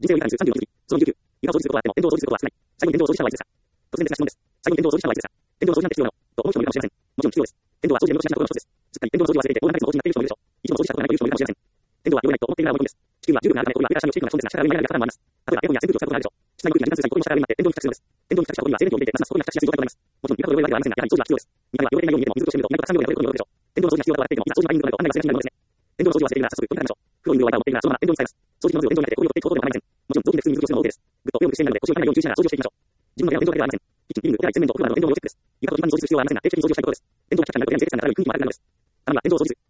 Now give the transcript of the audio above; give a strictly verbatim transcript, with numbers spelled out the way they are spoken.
人生を理解するさんじゅうよん記事。そのにじゅうきゅう。床を掃除することはあっても、電動を掃除することは少ない。最後に電動を掃除したのはいつですか？突然ですが質問です。最後に電動を掃除したのはいつですか？電動を掃除なんて必要なのと思う人もいるかもしれません。もちろん必要です。電動は掃除でもしなことの一つです。すっかり電動の掃除を忘れていて、横断率の掃除になっている人もいるでしょう。一度も掃除したことがないという人もいるかもしれません。電動は弱いと思っているならもちろんです。地球は十分なあるため、これは上から足をしていくのが基本ですが、下から上に上がるパターンもあります。例えば、エアコンや扇風機を使うことがあるでしょう。室内の空気が時間通過にこれも下から上になって電動に比較するのです。電動に比較したことには静電気を入れて、ますます外に比較しやすい状態となります。もちろん、床と汚れるわけではありませんが、やはり掃除は必要です。にかいは汚れていないように見えても、水としてみると、にかいとかさんびょうで汚れることによるでしょう。電動の掃除が必要だと笑っていても、いざ掃除のタイミングとなると案内がしやすくなるものですね。電動の掃除を忘れているなら早速、どうにかしましょう。風呂にいるワイパーを持っているなら、そのまま電動に使います。掃除機のノズルを電動に当てて、こういうことでこういうことではありません。もちろん、雑巾で普通に水をするのも OK です。ぐっと上を向く姿勢になるので、腰を痛めないように注意しながら掃除をしていきましょう。自分の部屋は電動だけではありません。キッチン、リビング、お手洗い、洗面所、お風呂などの電動の要チェックです。床と順番に掃除する必要はありませんが、定期的に掃除をしたいことです。電動がかかるだけでは水で汚れたらくんきも悪くなるのです。頼みは電動を掃除する。